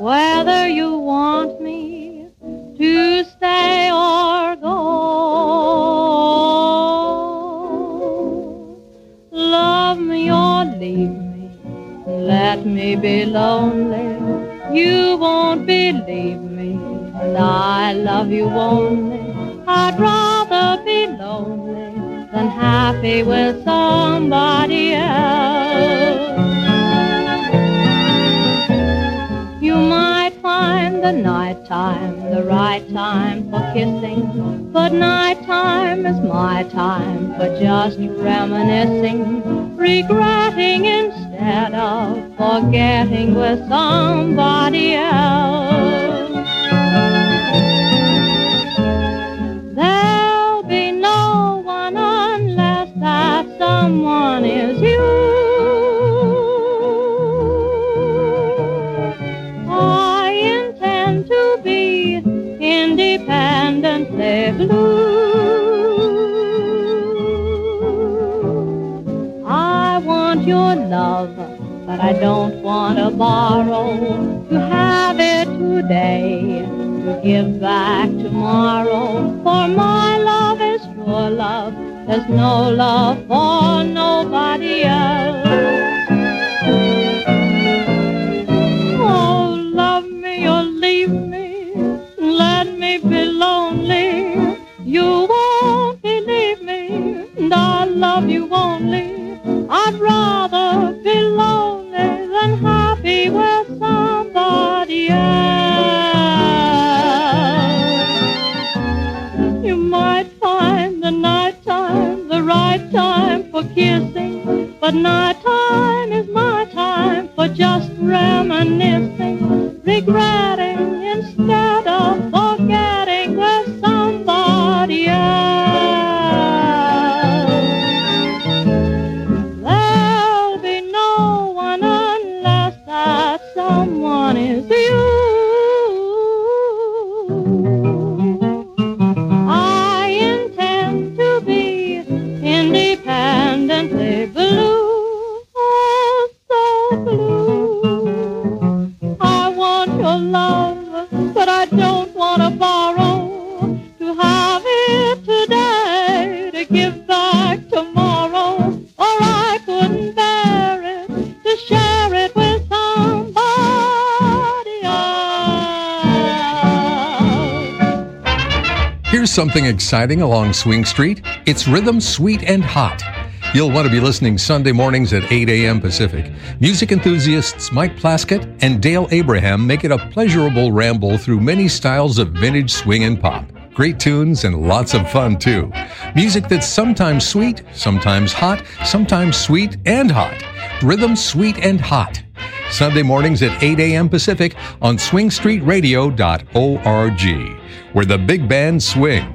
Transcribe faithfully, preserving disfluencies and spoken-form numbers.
whether you want me to stay or go. Love me or leave me, let me be lonely. You won't believe me, and I love you only. I'd rather be lonely than happy with somebody else. You might find the nighttime the right time for kissing, but nighttime is my time for just reminiscing, regretting instead of forgetting with somebody else. There'll be no one unless that someone is you. I intend to be independently blue. I want your love, but I don't want to borrow, to have it today, to give back tomorrow. For my love is your love, there's no love for nobody else. Oh, love me or leave me, let me be lonely. You won't believe me, and I love you only. I'd rather be lonely than happy with somebody else. You might find the nighttime the right time for kissing, but nighttime is my time for just reminiscing, regretting instead of forgetting with somebody else. There'll be no one unless that someone is you. I intend to be independently blue, oh, so blue. I want your love, but I don't want to borrow, to have it today, to give back tomorrow. Or I couldn't bear it, to share it with somebody else. Here's something exciting along Swing Street. It's Rhythm Sweet and Hot. You'll want to be listening Sunday mornings at eight a.m. Pacific. Music enthusiasts Mike Plaskett and Dale Abraham make it a pleasurable ramble through many styles of vintage swing and pop. Great tunes and lots of fun, too. Music that's sometimes sweet, sometimes hot, sometimes sweet and hot. Rhythm Sweet and Hot. Sunday mornings at eight a.m. Pacific on swing street radio dot org, where the big band swings.